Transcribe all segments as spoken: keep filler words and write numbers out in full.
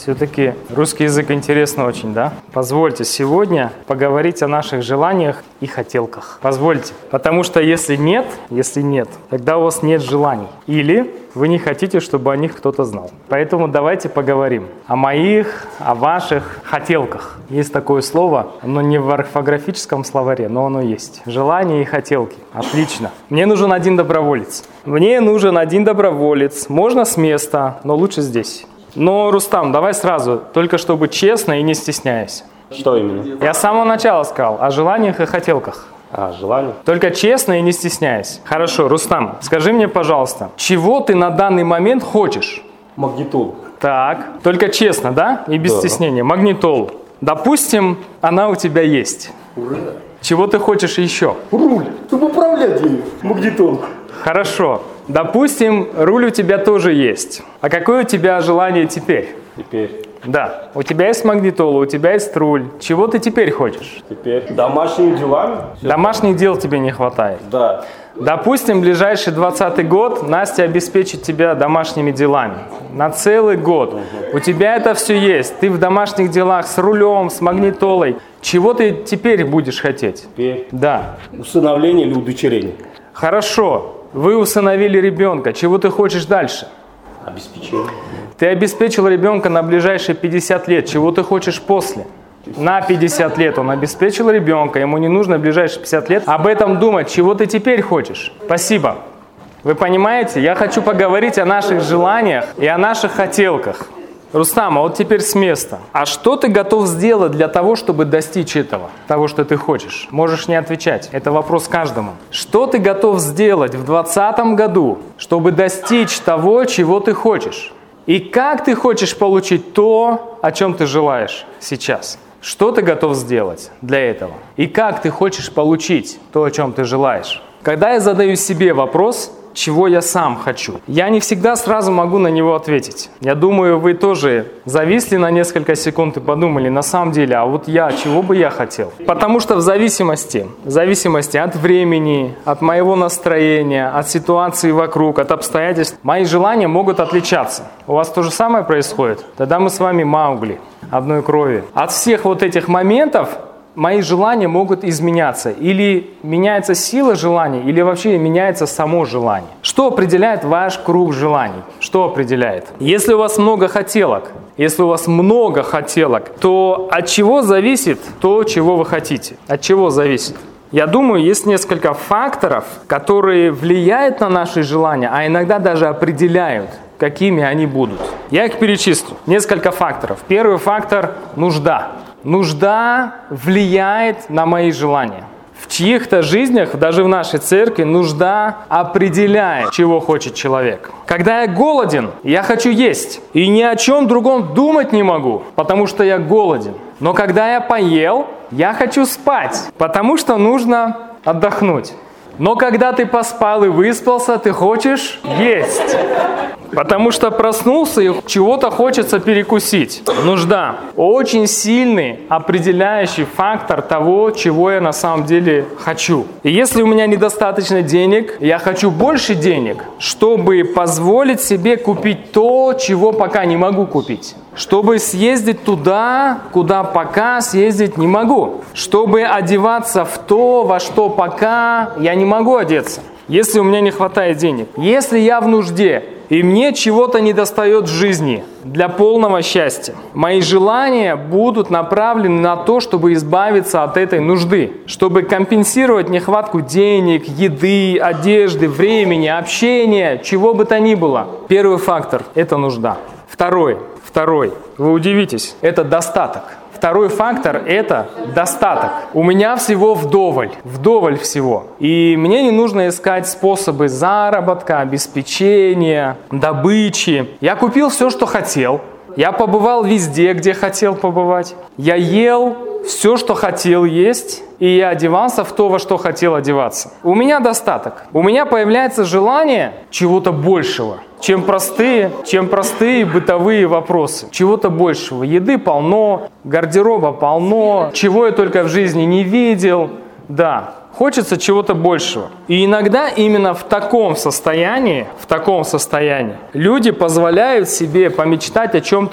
Все-таки русский язык интересно очень, да? Позвольте сегодня поговорить о наших желаниях и хотелках. Позвольте. Потому что если нет, если нет, тогда у вас нет желаний. Или вы не хотите, чтобы о них кто-то знал. Поэтому давайте поговорим о моих, о ваших хотелках. Есть такое слово, оно не в орфографическом словаре, но оно есть. Желания и хотелки. Отлично. Мне нужен один доброволец. Мне нужен один доброволец. Можно с места, но лучше здесь. Но, Рустам, давай сразу, только чтобы честно и не стесняясь. Что именно? Я с самого начала сказал о желаниях и хотелках. А, желание? Только честно и не стесняясь. Хорошо, Рустам, скажи мне, пожалуйста, чего ты на данный момент хочешь? Магнитолу. Так, только честно, да? И без Да. стеснения. Магнитолу. Допустим, она у тебя есть. Ура! Чего ты хочешь еще? Руль, чтобы управлять ею, магнитолу. Хорошо. Допустим, руль у тебя тоже есть. А какое у тебя желание теперь? Теперь, Да, у тебя есть магнитола, у тебя есть руль. Чего ты теперь хочешь? теперь домашними делами. Всё. Домашних дел тебе не хватает. Да. Допустим, ближайший двадцатый год Настя обеспечит тебя домашними делами. На целый год. У тебя это все есть. Ты в домашних делах с рулем, с магнитолой. Чего ты теперь будешь хотеть? Теперь Да. усыновление или удочерение. Хорошо. Вы усыновили ребенка. Чего ты хочешь дальше? Обеспечение. Ты обеспечил ребенка на ближайшие пятьдесят лет. Чего ты хочешь после? На пятьдесят лет он обеспечил ребенка. Ему не нужно в ближайшие пятьдесят лет об этом думать. Чего ты теперь хочешь? Спасибо. Вы понимаете? Я хочу поговорить о наших желаниях и о наших хотелках. Рустам, а вот теперь с места. А что ты готов сделать для того, чтобы достичь этого? Того, что ты хочешь? Можешь не отвечать. Это вопрос каждому. Что ты готов сделать в двадцатом году, чтобы достичь того, чего ты хочешь? И как ты хочешь получить то, о чем ты желаешь сейчас? Что ты готов сделать для этого? И как ты хочешь получить то, о чем ты желаешь? Когда я задаю себе вопрос, чего я сам хочу, я не всегда сразу могу на него ответить. Я думаю, вы тоже зависли на несколько секунд и подумали, на самом деле, а вот я, чего бы я хотел? Потому что в зависимости, в зависимости от времени, от моего настроения, от ситуации вокруг, от обстоятельств, мои желания могут отличаться. У вас то же самое происходит? Тогда мы с вами Маугли, одной крови. От всех вот этих моментов мои желания могут изменяться. Или меняется сила желаний, или вообще меняется само желание. Что определяет ваш круг желаний? Что определяет? Если у вас много хотелок, если у вас много хотелок, то от чего зависит то, чего вы хотите? От чего зависит? Я думаю, есть несколько факторов, которые влияют на наши желания, а иногда даже определяют, какими они будут. Я их перечислю. Несколько факторов. Первый фактор – нужда. Нужда влияет на мои желания. В чьих-то жизнях, даже в нашей церкви, нужда определяет, чего хочет человек. Когда я голоден, я хочу есть. И ни о чем другом думать не могу, потому что я голоден. Но когда я поел, я хочу спать, потому что нужно отдохнуть. Но когда ты поспал и выспался, ты хочешь есть. Потому что проснулся и чего-то хочется перекусить. Нужда. Очень сильный определяющий фактор того, чего я на самом деле хочу. И если у меня недостаточно денег, я хочу больше денег, чтобы позволить себе купить то, чего пока не могу купить. Чтобы съездить туда, куда пока съездить не могу. Чтобы одеваться в то, во что пока я не могу одеться. Если у меня не хватает денег. Если я в нужде, и мне чего-то недостает в жизни для полного счастья, мои желания будут направлены на то, чтобы избавиться от этой нужды, чтобы компенсировать нехватку денег, еды, одежды, времени, общения, чего бы то ни было. Первый фактор – это нужда. Второй, второй, вы удивитесь, это достаток. Второй фактор – это достаток. У меня всего вдоволь, вдоволь всего. И мне не нужно искать способы заработка, обеспечения, добычи. Я купил все, что хотел. Я побывал везде, где хотел побывать. Я ел все, что хотел есть. И я одевался в то, во что хотел одеваться. У меня достаток. У меня появляется желание чего-то большего, чем простые, чем простые бытовые вопросы. Чего-то большего. Еды полно, гардероба полно, чего я только в жизни не видел. Да, хочется чего-то большего. И иногда именно в таком состоянии, в таком состоянии люди позволяют себе помечтать о чем-то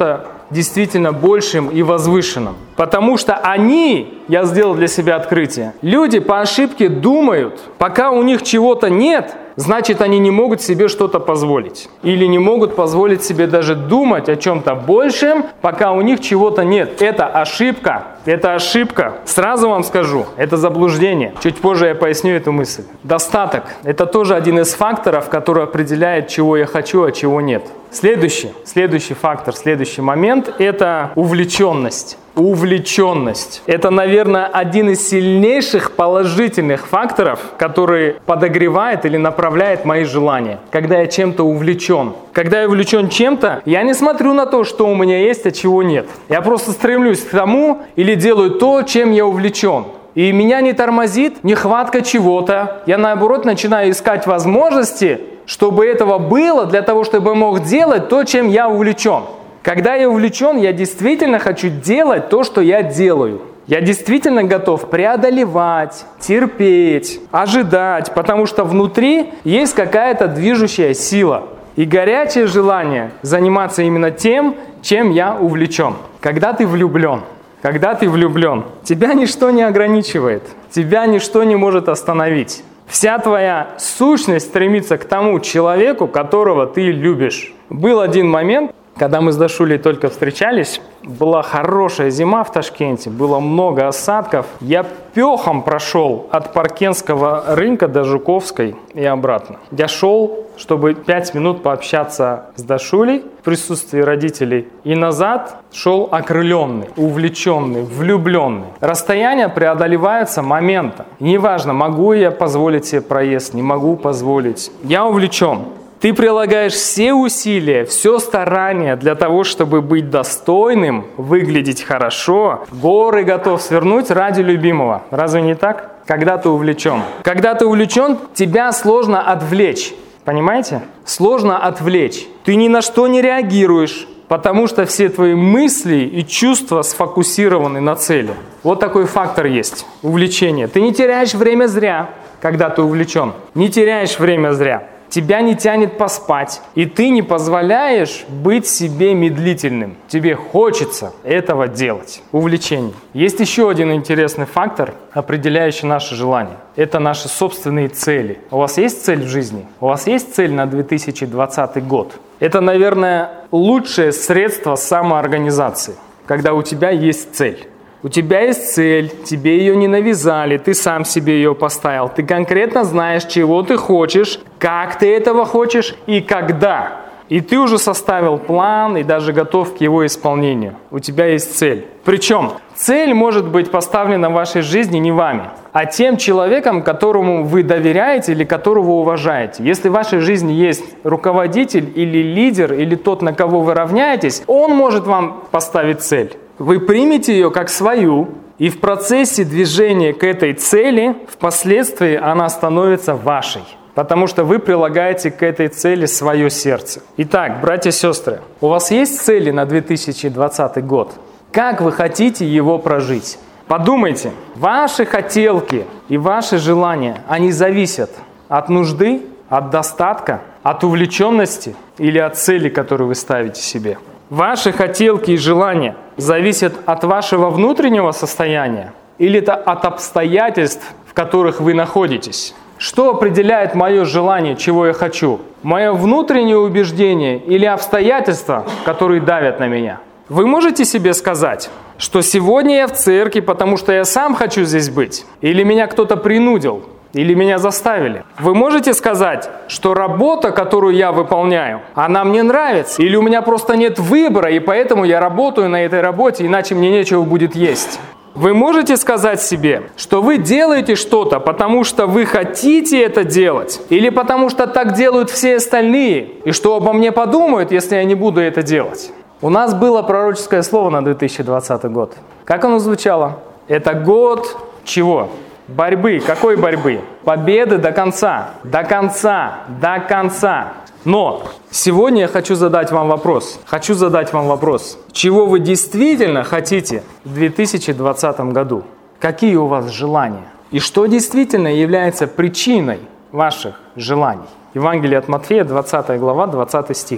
действительно большим и возвышенным. Потому что они, я сделал для себя открытие, люди по ошибке думают, пока у них чего-то нет, значит, они не могут себе что-то позволить. Или не могут позволить себе даже думать о чем-то большем, пока у них чего-то нет. Это ошибка. Это ошибка. Сразу вам скажу, это заблуждение. Чуть позже я поясню эту мысль. Достаток – это тоже один из факторов, который определяет, чего я хочу, а чего нет. Следующий, следующий фактор, следующий момент – это увлеченность. Увлеченность. Это, наверное, один из сильнейших положительных факторов, который подогревает или направляет мои желания. Когда я чем-то увлечен. Когда я увлечен чем-то, я не смотрю на то, что у меня есть, а чего нет. Я просто стремлюсь к тому или делаю то, чем я увлечен. И меня не тормозит нехватка чего-то. Я, наоборот, начинаю искать возможности, чтобы этого было, для того, чтобы я мог делать то, чем я увлечен. Когда я увлечен, я действительно хочу делать то, что я делаю. Я действительно готов преодолевать, терпеть, ожидать, потому что внутри есть какая-то движущая сила. И горячее желание заниматься именно тем, чем я увлечен. Когда ты влюблен, когда ты влюблен, тебя ничто не ограничивает, тебя ничто не может остановить. Вся твоя сущность стремится к тому человеку, которого ты любишь. Был один момент, когда мы с Дашулей только встречались, была хорошая зима в Ташкенте, было много осадков. Я пехом прошел от Паркенского рынка до Жуковской и обратно. Я шел, чтобы пять минут пообщаться с Дашулей в присутствии родителей. И назад шел окрыленный, увлеченный, влюбленный. Расстояние преодолевается моментом. Неважно, могу я позволить себе проезд, не могу позволить. Я увлечен. Ты прилагаешь все усилия, все старания для того, чтобы быть достойным, выглядеть хорошо, горы готов свернуть ради любимого. Разве не так? Когда ты увлечен. Когда ты увлечен, тебя сложно отвлечь. Понимаете? Сложно отвлечь. Ты ни на что не реагируешь, потому что все твои мысли и чувства сфокусированы на цели. Вот такой фактор есть. Увлечение. Ты не теряешь время зря, когда ты увлечен. Не теряешь время зря. Тебя не тянет поспать, и ты не позволяешь быть себе медлительным. Тебе хочется этого делать. Увлечение. Есть еще один интересный фактор, определяющий наши желания. Это наши собственные цели. У вас есть цель в жизни? У вас есть цель на две тысячи двадцатый год? Это, наверное, лучшее средство самоорганизации, когда у тебя есть цель. У тебя есть цель, тебе ее не навязали, ты сам себе ее поставил. Ты конкретно знаешь, чего ты хочешь, как ты этого хочешь и когда. И ты уже составил план и даже готов к его исполнению. У тебя есть цель. Причем цель может быть поставлена в вашей жизни не вами, а тем человеком, которому вы доверяете или которого уважаете. Если в вашей жизни есть руководитель или лидер, или тот, на кого вы равняетесь, он может вам поставить цель. Вы примете ее как свою, и в процессе движения к этой цели впоследствии она становится вашей, потому что вы прилагаете к этой цели свое сердце. Итак, братья и сестры, у вас есть цели на две тысячи двадцатый год? Как вы хотите его прожить? Подумайте, ваши хотелки и ваши желания, они зависят от нужды, от достатка, от увлеченности или от цели, которую вы ставите себе? Ваши хотелки и желания зависят от вашего внутреннего состояния или это от обстоятельств, в которых вы находитесь? Что определяет мое желание, чего я хочу? Мое внутреннее убеждение или обстоятельства, которые давят на меня? Вы можете себе сказать, что сегодня я в церкви, потому что я сам хочу здесь быть? Или меня кто-то принудил? Или меня заставили? Вы можете сказать, что работа, которую я выполняю, она мне нравится? Или у меня просто нет выбора, и поэтому я работаю на этой работе, иначе мне нечего будет есть? Вы можете сказать себе, что вы делаете что-то, потому что вы хотите это делать, или потому что так делают все остальные, и что обо мне подумают, если я не буду это делать? У нас было пророческое слово на две тысячи двадцатый год. Как оно звучало? Это год чего? Борьбы. Какой борьбы? Победы до конца. До конца. До конца. Но сегодня я хочу задать вам вопрос. Хочу задать вам вопрос. Чего вы действительно хотите в две тысячи двадцатом году? Какие у вас желания? И что действительно является причиной ваших желаний? Евангелие от Матфея, двадцатая глава, двадцатый стих.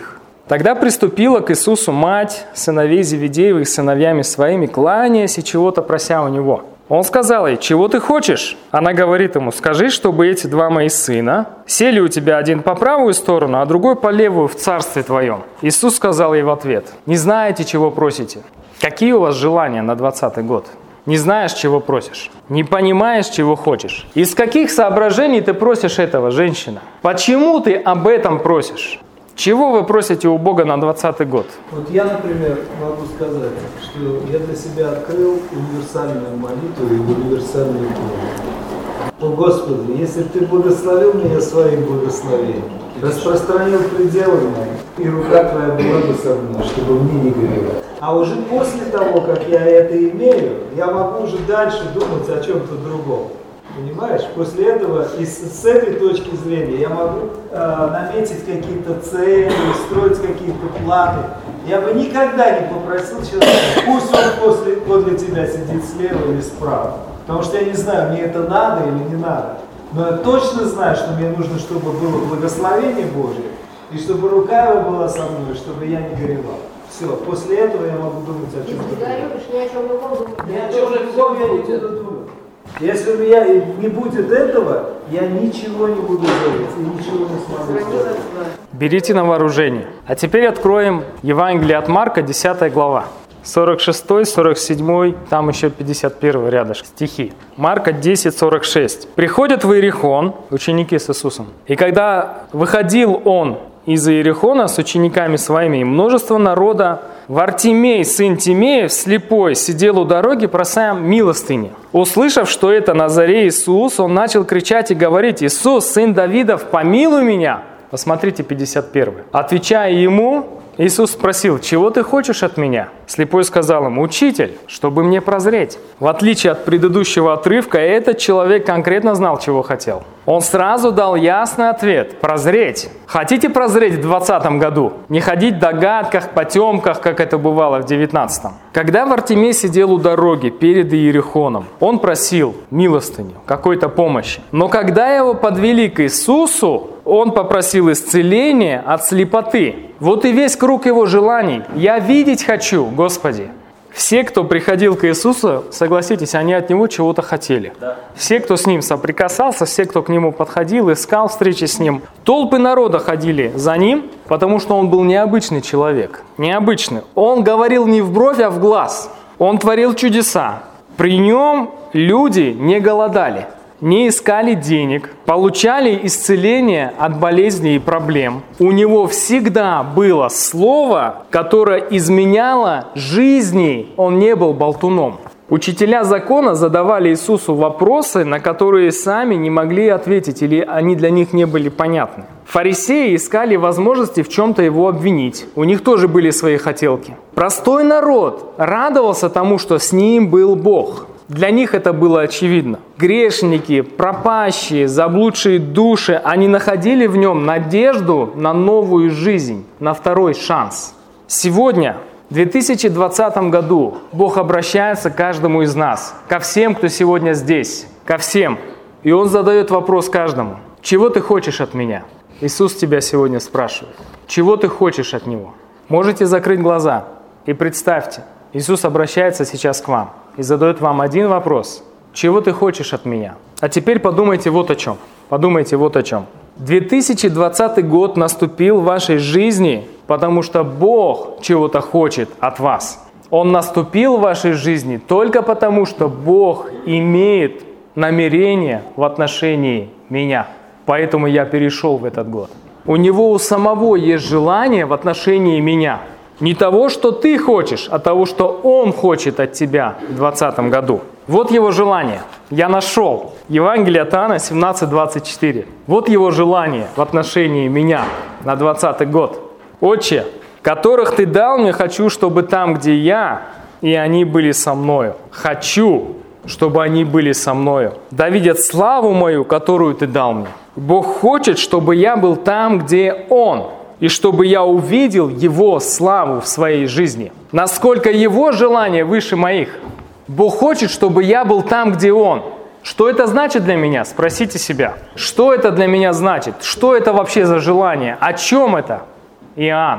Тогда приступила к Иисусу мать сыновей Зеведеевых с сыновьями своими, кланяясь и чего-то прося у него. Он сказал ей: «Чего ты хочешь?» Она говорит ему: «Скажи, чтобы эти два мои сына сели у тебя один по правую сторону, а другой по левую в царстве твоем». Иисус сказал ей в ответ: «Не знаете, чего просите? Какие у вас желания на двадцатый год? Не знаешь, чего просишь? Не понимаешь, чего хочешь? Из каких соображений ты просишь этого, женщина? Почему ты об этом просишь? Чего вы просите у Бога на двадцатый год?» Вот я, например, могу сказать, что я для себя открыл универсальную молитву и универсальную молитву. О Господи, если Ты благословил меня своим благословением, распространил пределы мои, и рука Твоя была бы со мной, чтобы мне не горевать. А уже после того, как я это имею, я могу уже дальше думать о чем-то другом. Понимаешь? После этого, и с, с этой точки зрения, я могу э, наметить какие-то цели, строить какие-то планы. Я бы никогда не попросил человека, пусть он после, подле тебя сидит слева или справа. Потому что я не знаю, мне это надо или не надо. Но я точно знаю, что мне нужно, чтобы было благословение Божье, и чтобы рука его была со мной, чтобы я не горевал. Все, после этого я могу думать о чем-то. Если ты горюешь, ни о чем другом думать. Ни о чем другом я не буду думать. Если у меня не будет этого, я ничего не буду делать и ничего не смогу сделать. Берите на вооружение. А теперь откроем Евангелие от Марка, десятая глава. сорок шестой, сорок седьмой, там еще пятьдесят первый рядышком стихи. Марка десять, сорок шесть. «Приходят в Иерихон, ученики с Иисусом, и когда выходил он из Иерихона с учениками своими, и множество народа, Вартимей, сын Тимеев, слепой, сидел у дороги, прося милостыни. Услышав, что это на заре Иисус, он начал кричать и говорить: «Иисус, сын Давидов, помилуй меня!» Посмотрите, пятьдесят первый. Отвечая ему, Иисус спросил: «Чего ты хочешь от меня?» Слепой сказал ему: «Учитель, чтобы мне прозреть». В отличие от предыдущего отрывка, этот человек конкретно знал, чего хотел. Он сразу дал ясный ответ: прозреть. Хотите прозреть в двадцатом году? Не ходить в догадках, потемках, как это бывало в девятнадцатом. Когда Вартимей сидел у дороги перед Иерихоном, он просил милостыню, какой-то помощи. Но когда его подвели к Иисусу, он попросил исцеления от слепоты. Вот и весь круг его желаний. «Я видеть хочу, Господи». Все, кто приходил к Иисусу, согласитесь, они от Него чего-то хотели. Да. Все, кто с Ним соприкасался, все, кто к Нему подходил, искал встречи с Ним. Толпы народа ходили за Ним, потому что Он был необычный человек. Необычный. Он говорил не в бровь, а в глаз. Он творил чудеса. При Нем люди не голодали, не искали денег, получали исцеление от болезней и проблем. У него всегда было слово, которое изменяло жизни. Он не был болтуном. Учителя закона задавали Иисусу вопросы, на которые сами не могли ответить, или они для них не были понятны. Фарисеи искали возможности в чем-то его обвинить. У них тоже были свои хотелки. Простой народ радовался тому, что с ним был Бог. Для них это было очевидно. Грешники, пропащие, заблудшие души, они находили в нем надежду на новую жизнь, на второй шанс. Сегодня, в две тысячи двадцатом году, Бог обращается к каждому из нас, ко всем, кто сегодня здесь, ко всем. И Он задает вопрос каждому: «Чего ты хочешь от меня?» Иисус тебя сегодня спрашивает: «Чего ты хочешь от Него?» Можете закрыть глаза и представьте, Иисус обращается сейчас к вам и задает вам один вопрос: «Чего ты хочешь от меня?» А теперь подумайте вот о чем. Подумайте вот о чем. две тысячи двадцатый год наступил в вашей жизни, потому что Бог чего-то хочет от вас. Он наступил в вашей жизни только потому, что Бог имеет намерение в отношении меня. Поэтому я перешел в этот год. У Него у самого есть желание в отношении меня. Не того, что ты хочешь, а того, что Он хочет от тебя в двадцатом году. Вот Его желание. Я нашел. Евангелие от Иоанна семнадцать, двадцать четыре. Вот Его желание в отношении меня на двадцатый год. «Отче, которых Ты дал мне, хочу, чтобы там, где я, и они были со мною. Хочу, чтобы они были со мною. Да видят славу мою, которую Ты дал мне». Бог хочет, чтобы я был там, где Он. И чтобы я увидел Его славу в своей жизни. Насколько Его желание выше моих. Бог хочет, чтобы я был там, где Он. Что это значит для меня? Спросите себя. Что это для меня значит? Что это вообще за желание? О чем это? Иоанн.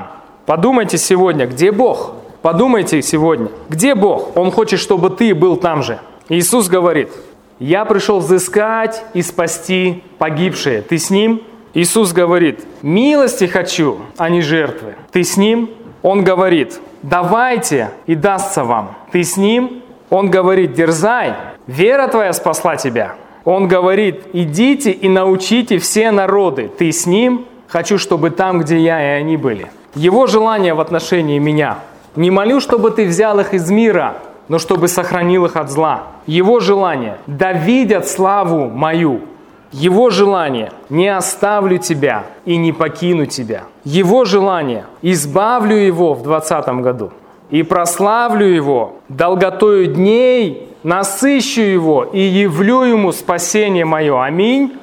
Подумайте сегодня, где Бог? Подумайте сегодня, где Бог? Он хочет, чтобы ты был там же. Иисус говорит: «Я пришел взыскать и спасти погибшие». Ты с Ним? Иисус говорит: «Милости хочу, а не жертвы». Ты с Ним? Он говорит: «Давайте, и дастся вам». Ты с Ним? Он говорит: «Дерзай, вера твоя спасла тебя». Он говорит: «Идите и научите все народы». Ты с Ним? Хочу, чтобы там, где я, и они были. Его желание в отношении меня. Не молю, чтобы ты взял их из мира, но чтобы сохранил их от зла. Его желание – да видят славу мою. Его желание – не оставлю тебя и не покину тебя. Его желание – избавлю его в двадцатом году и прославлю его долготою дней, насыщу его и явлю ему спасение мое. Аминь.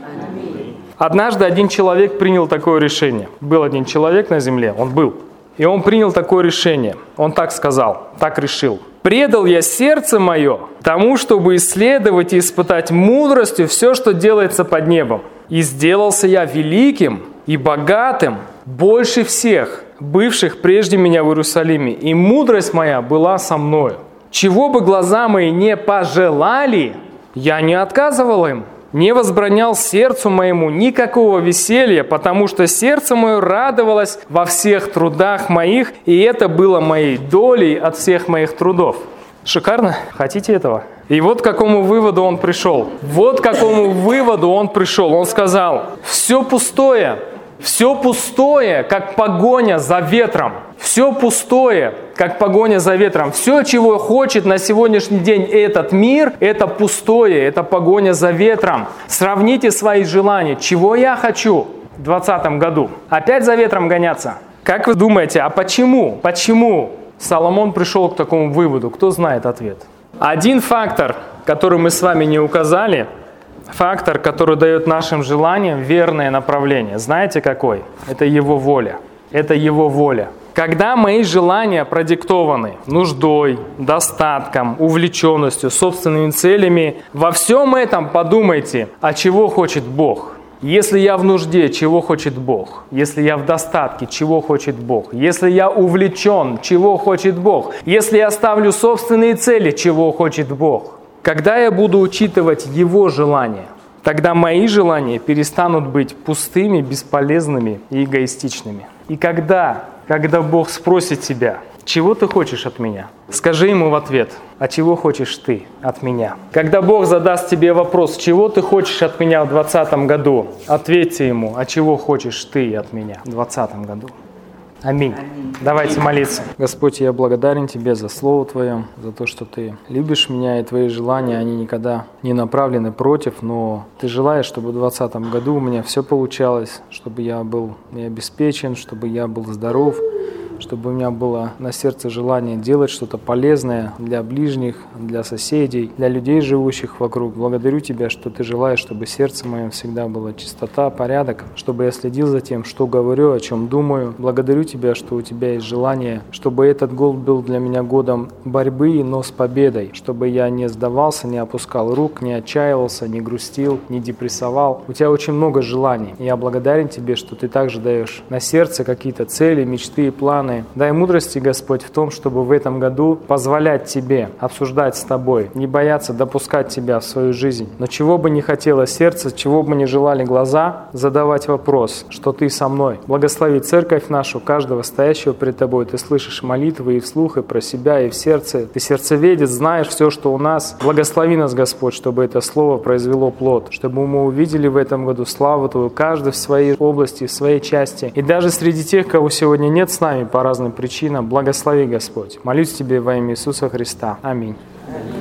Однажды один человек принял такое решение. Был один человек на земле, он был. И он принял такое решение. Он так сказал, так решил. «Предал я сердце мое тому, чтобы исследовать и испытать мудростью все, что делается под небом. И сделался я великим и богатым, больше всех, бывших прежде меня в Иерусалиме. И мудрость моя была со мною. Чего бы глаза мои не пожелали, я не отказывал им. Не возбранял сердцу моему никакого веселья, потому что сердце мое радовалось во всех трудах моих, и это было моей долей от всех моих трудов». Шикарно? Хотите этого? И вот к какому выводу он пришел. Вот к какому выводу он пришел. Он сказал: «Все пустое, все пустое, как погоня за ветром. Все пустое, как погоня за ветром. Все, чего хочет на сегодняшний день этот мир, это пустое, это погоня за ветром. Сравните свои желания. Чего я хочу в двадцатом году? Опять за ветром гоняться? Как вы думаете, а почему? Почему Соломон пришел к такому выводу? Кто знает ответ? Один фактор, который мы с вами не указали, фактор, который дает нашим желаниям верное направление. Знаете какой? Это Его воля. Это Его воля. Когда мои желания продиктованы нуждой, достатком, увлеченностью, собственными целями, во всем этом подумайте, а чего хочет Бог. Если я в нужде, чего хочет Бог? Если я в достатке, чего хочет Бог? Если я увлечен, чего хочет Бог? Если я ставлю собственные цели, чего хочет Бог? Когда я буду учитывать Его желания, тогда мои желания перестанут быть пустыми, бесполезными и эгоистичными. И когда, когда Бог спросит тебя: «Чего ты хочешь от меня?» Скажи Ему в ответ: «А чего хочешь ты от меня?» Когда Бог задаст тебе вопрос: «Чего ты хочешь от меня в двадцатом году?» Ответьте Ему: «А чего хочешь ты от меня в двадцатом году?» Аминь. Аминь. Давайте молиться. Господь, я благодарен Тебе за Слово Твое, за то, что Ты любишь меня, и Твои желания, они никогда не направлены против, но Ты желаешь, чтобы в двадцатом году у меня все получалось, чтобы я был и обеспечен, чтобы я был здоров, чтобы у меня было на сердце желание делать что-то полезное для ближних, для соседей, для людей, живущих вокруг. Благодарю Тебя, что Ты желаешь, чтобы сердце мое всегда было чистота, порядок, чтобы я следил за тем, что говорю, о чем думаю. Благодарю Тебя, что у Тебя есть желание, чтобы этот год был для меня годом борьбы, но с победой, чтобы я не сдавался, не опускал рук, не отчаивался, не грустил, не депрессовал. У Тебя очень много желаний. И я благодарен Тебе, что Ты также даешь на сердце какие-то цели, мечты и планы. Дай мудрости, Господь, в том, чтобы в этом году позволять Тебе обсуждать с Тобой, не бояться допускать Тебя в свою жизнь. Но чего бы ни хотело сердце, чего бы ни желали глаза, задавать вопрос, что Ты со мной. Благослови церковь нашу, каждого стоящего пред Тобой. Ты слышишь молитвы и вслух, и про себя, и в сердце. Ты сердцеведец, знаешь все, что у нас. Благослови нас, Господь, чтобы это слово произвело плод, чтобы мы увидели в этом году славу Твою, каждый в своей области, в своей части. И даже среди тех, кого сегодня нет с нами, по разным причинам. Благослови, Господь. Молюсь Тебе во имя Иисуса Христа. Аминь.